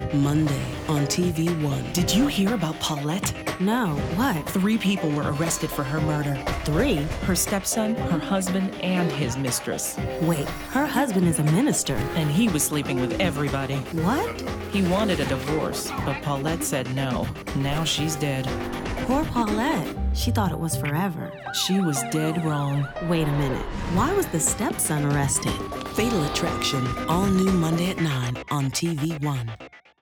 Monday on TV1. Did you hear about Paulette? No, what? 3 people were arrested for her murder. 3? Her stepson, her husband, and his mistress. Wait, her husband is a minister. And he was sleeping with everybody. What? He wanted a divorce, but Paulette said no. Now she's dead. Poor Paulette. She thought it was forever. She was dead wrong. Wait a minute. Why was the stepson arrested? Fatal Attraction, all new Monday at 9 on TV1.